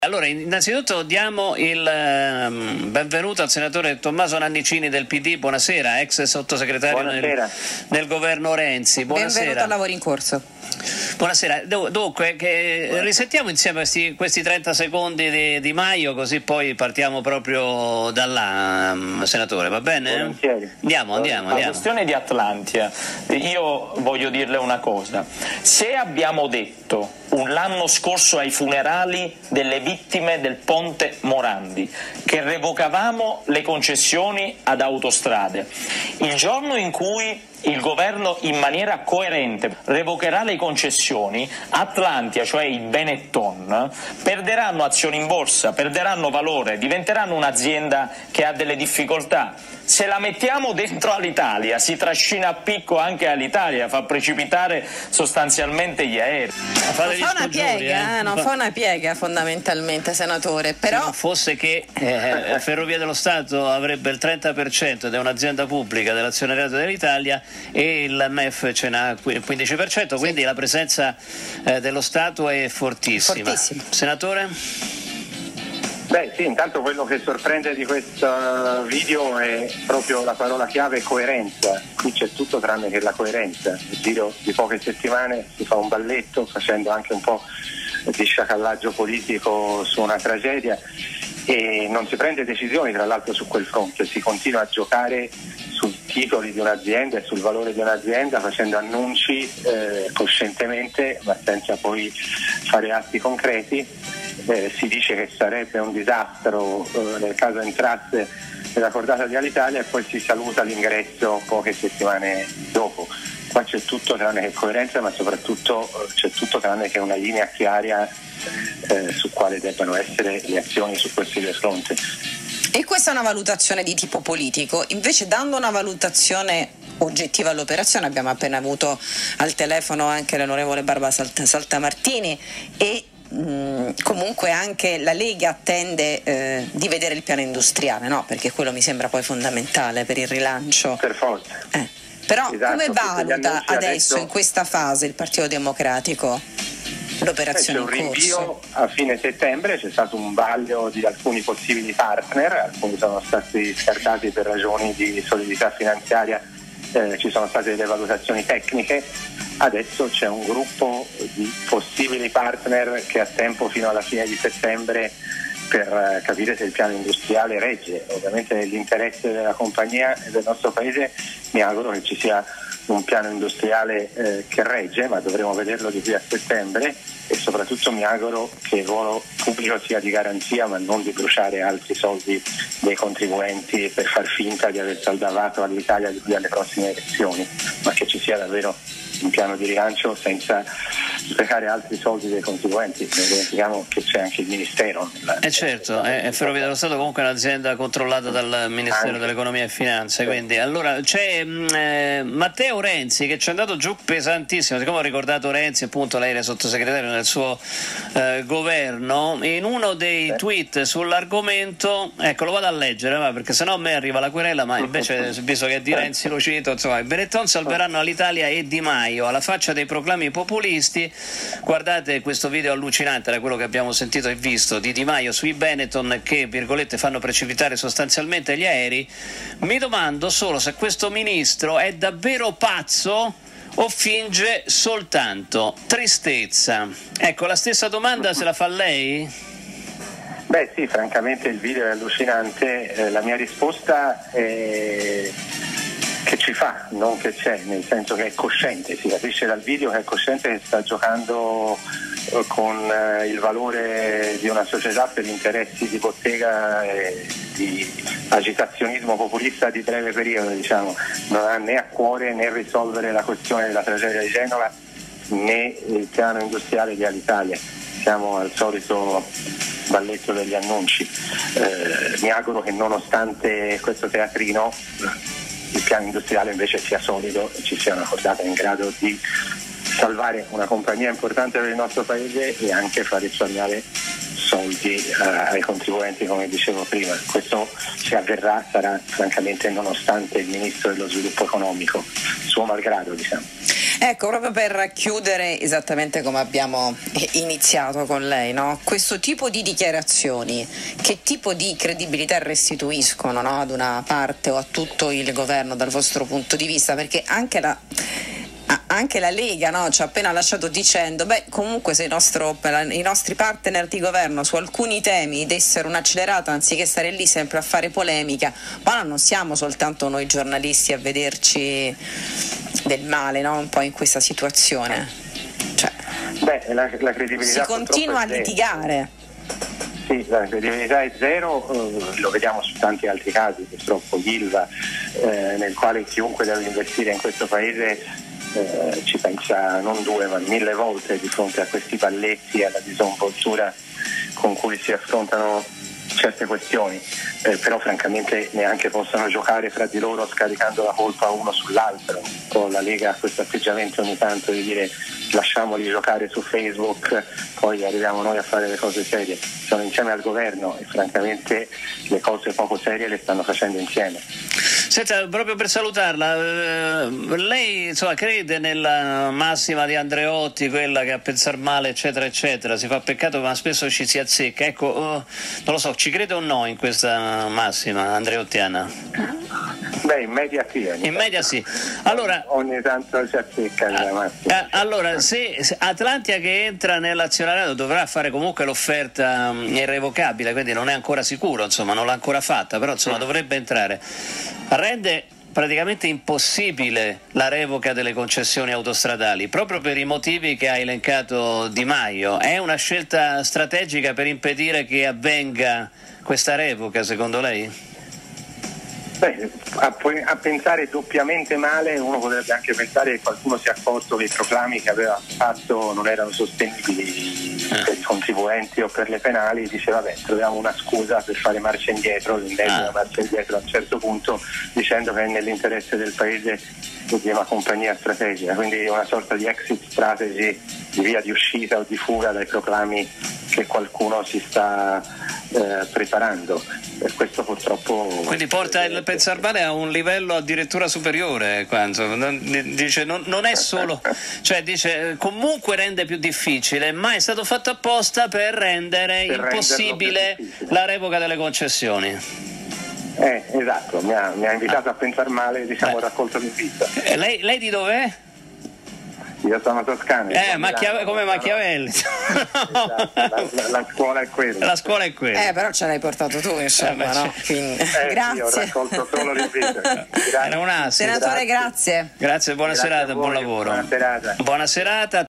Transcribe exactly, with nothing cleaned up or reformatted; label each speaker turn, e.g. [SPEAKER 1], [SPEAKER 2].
[SPEAKER 1] Allora, innanzitutto diamo il um, benvenuto al senatore Tommaso Nannicini del P D. Buonasera, ex sottosegretario nel, nel governo Renzi. Buonasera.
[SPEAKER 2] Benvenuto al lavoro in corso.
[SPEAKER 1] Buonasera. Dunque, che risentiamo insieme questi, questi trenta secondi di, di Maio, così poi partiamo proprio da là, um, senatore, va bene?
[SPEAKER 3] Volentieri.
[SPEAKER 1] Andiamo, andiamo,
[SPEAKER 3] La
[SPEAKER 1] andiamo.
[SPEAKER 3] questione di Atlantia, io voglio dirle una cosa. Se abbiamo detto l'anno scorso ai funerali delle vittime del ponte Morandi che revocavamo le concessioni ad Autostrade, il giorno in cui il governo in maniera coerente revocherà le concessioni, Atlantia, cioè i Benetton, perderanno azioni in borsa, perderanno valore, diventeranno un'azienda che ha delle difficoltà. Se la mettiamo dentro all'Italia si trascina a picco anche all'Italia, fa precipitare sostanzialmente gli aerei.
[SPEAKER 2] Non fa una piega, eh? non fa una piega fondamentalmente, senatore. Però
[SPEAKER 1] se non fosse che eh, Ferrovie dello Stato avrebbe il trenta per cento ed è un'azienda pubblica dell'azionariato dell'Italia e il M E F ce n'ha il quindici per cento, quindi sì, la presenza eh, dello Stato è fortissima.
[SPEAKER 2] Fortissima.
[SPEAKER 1] Senatore?
[SPEAKER 4] Beh sì, intanto quello che sorprende di questo video è proprio la parola chiave coerenza. Qui c'è tutto tranne che la coerenza. Nel giro di poche settimane si fa un balletto facendo anche un po' di sciacallaggio politico su una tragedia e non si prende decisioni tra l'altro su quel fronte, si continua a giocare sui titoli di un'azienda e sul valore di un'azienda facendo annunci eh, coscientemente ma senza poi fare atti concreti. Eh, si dice che sarebbe un disastro eh, nel caso entrasse nella cordata di Alitalia e poi si saluta l'ingresso poche settimane dopo. Qua c'è tutto tranne che coerenza, ma soprattutto eh, c'è tutto tranne che una linea chiara eh, su quale debbano essere le azioni su questi due fronti.
[SPEAKER 2] E questa è una valutazione di tipo politico, invece dando una valutazione oggettiva all'operazione abbiamo appena avuto al telefono anche l'onorevole Barbara Salt- Saltamartini e mh, comunque anche la Lega attende eh, di vedere il piano industriale, no? Perché quello mi sembra poi fondamentale per il rilancio.
[SPEAKER 4] Per forza.
[SPEAKER 2] Eh. Però
[SPEAKER 4] esatto,
[SPEAKER 2] come valuta adesso,
[SPEAKER 4] adesso
[SPEAKER 2] in questa fase il Partito Democratico l'operazione in corso?
[SPEAKER 4] C'è un rinvio a fine settembre, c'è stato un vaglio di alcuni possibili partner, alcuni sono stati scartati per ragioni di solidità finanziaria, eh, ci sono state delle valutazioni tecniche, adesso c'è un gruppo di possibili partner che ha tempo fino alla fine di settembre per capire se il piano industriale regge. Ovviamente nell'interesse della compagnia e del nostro paese mi auguro che ci sia un piano industriale eh, che regge, ma dovremo vederlo di qui a settembre e soprattutto mi auguro che il ruolo pubblico sia di garanzia ma non di bruciare altri soldi dei contribuenti per far finta di aver salvato all'Italia di qui alle prossime elezioni, ma che ci sia davvero un piano di rilancio senza sprecare altri soldi dei contribuenti. Non dimentichiamo che c'è anche il Ministero.
[SPEAKER 1] Eh certo, è Ferrovie dello Stato comunque è un'azienda controllata dal Ministero anche dell'Economia e Finanze, quindi allora c'è eh, Matteo Renzi che ci è andato giù pesantissimo, siccome ho ricordato Renzi, appunto lei era sottosegretario nel suo eh, governo, in uno dei tweet sull'argomento, ecco lo vado a leggere va, perché sennò a me arriva la querela, ma invece visto che di Renzi lo cito, insomma, i Benetton salveranno all'Italia e Di Maio, alla faccia dei proclami populisti. Guardate questo video allucinante, da quello che abbiamo sentito e visto, di Di Maio sui Benetton che, virgolette, fanno precipitare sostanzialmente gli aerei. Mi domando solo se questo ministro è davvero pazzo o finge soltanto tristezza. Ecco, la stessa domanda se la fa lei?
[SPEAKER 4] Beh sì, francamente il video è allucinante, eh, la mia risposta è che ci fa, non che c'è, nel senso che è cosciente, si capisce dal video che è cosciente che sta giocando eh, con eh, il valore di una società per interessi di bottega e di agitazionismo populista di breve periodo, diciamo. Non ha né a cuore né risolvere la questione della tragedia di Genova né il piano industriale di Alitalia. Siamo al solito balletto degli annunci. Eh, mi auguro che nonostante questo teatrino il piano industriale invece sia solido e ci sia una cordata in grado di salvare una compagnia importante per il nostro paese e anche far risparmiare soldi eh, ai contribuenti, come dicevo prima. Questo, se avverrà, sarà francamente nonostante il ministro dello sviluppo economico, suo malgrado, diciamo.
[SPEAKER 2] Ecco, proprio per chiudere esattamente come abbiamo iniziato con lei, no? Questo tipo di dichiarazioni, che tipo di credibilità restituiscono, no? Ad una parte o a tutto il governo dal vostro punto di vista? Perché anche la... Anche la Lega, no, ci ha appena lasciato dicendo beh comunque se il nostro, i nostri partner di governo su alcuni temi dessero un'accelerata anziché stare lì sempre a fare polemica, ma non siamo soltanto noi giornalisti a vederci del male, no, un po' in questa situazione, cioè,
[SPEAKER 4] beh, la, la credibilità
[SPEAKER 2] si continua a litigare.
[SPEAKER 4] Sì, la credibilità è zero, eh, lo vediamo su tanti altri casi, purtroppo Ilva, eh, nel quale chiunque deve investire in questo paese Eh, ci pensa non due ma mille volte di fronte a questi balletti e alla disinvoltura con cui si affrontano certe questioni, eh, però francamente neanche possono giocare fra di loro scaricando la colpa uno sull'altro. O la Lega ha questo atteggiamento ogni tanto di dire lasciamoli giocare su Facebook, poi arriviamo noi a fare le cose serie. Sono insieme al governo e francamente le cose poco serie le stanno facendo insieme.
[SPEAKER 1] Senta, proprio per salutarla, eh, lei insomma crede nella massima di Andreotti, quella che a pensar male eccetera eccetera, si fa peccato ma spesso ci si azzecca, ecco, oh, non lo so, ci crede o no in questa massima andreottiana?
[SPEAKER 4] Beh, in media sì.
[SPEAKER 1] In media sì. Allora,
[SPEAKER 4] ogni tanto si azzecca la massima.
[SPEAKER 1] Eh, allora, se, se Atlantia che entra nell'azionariato dovrà fare comunque l'offerta um, irrevocabile, quindi non è ancora sicuro, insomma, non l'ha ancora fatta, però insomma dovrebbe entrare. Rende praticamente impossibile la revoca delle concessioni autostradali proprio per i motivi che ha elencato Di Maio. È una scelta strategica per impedire che avvenga questa revoca, secondo lei?
[SPEAKER 4] Beh, a, a pensare doppiamente male uno potrebbe anche pensare che qualcuno si è accorto che i proclami che aveva fatto non erano sostenibili eh. per i contribuenti o per le penali, dice vabbè troviamo una scusa per fare marcia indietro, l'ennesima ah. marcia indietro a un certo punto, dicendo che è nell'interesse del paese di una compagnia strategica, quindi una sorta di exit strategy, di via di uscita o di fuga dai proclami che qualcuno si sta eh, preparando. Per questo purtroppo
[SPEAKER 1] quindi porta il pensar male a un livello addirittura superiore, quando non, dice non, non è solo, cioè dice comunque rende più difficile, ma è stato fatto apposta per rendere per impossibile la revoca delle concessioni.
[SPEAKER 4] Eh, esatto, mi ha, mi ha invitato ah. a pensar male, diciamo, eh. raccolto l'invito.
[SPEAKER 1] Eh, lei, lei di dov'è?
[SPEAKER 4] Io sono toscano.
[SPEAKER 1] Eh, Macchia- come Machiavelli.
[SPEAKER 4] Esatto, la, la, la scuola è quella.
[SPEAKER 1] La scuola è quella.
[SPEAKER 2] Eh, però ce l'hai portato tu, insomma, eh, no? Quindi,
[SPEAKER 4] eh,
[SPEAKER 2] grazie.
[SPEAKER 4] Io ho raccolto solo l'invito.
[SPEAKER 1] Era un assist.
[SPEAKER 2] Senatore, grazie.
[SPEAKER 1] Grazie, buona
[SPEAKER 4] grazie
[SPEAKER 1] serata,
[SPEAKER 4] voi,
[SPEAKER 1] buon lavoro.
[SPEAKER 4] Buona serata.
[SPEAKER 1] Buona serata.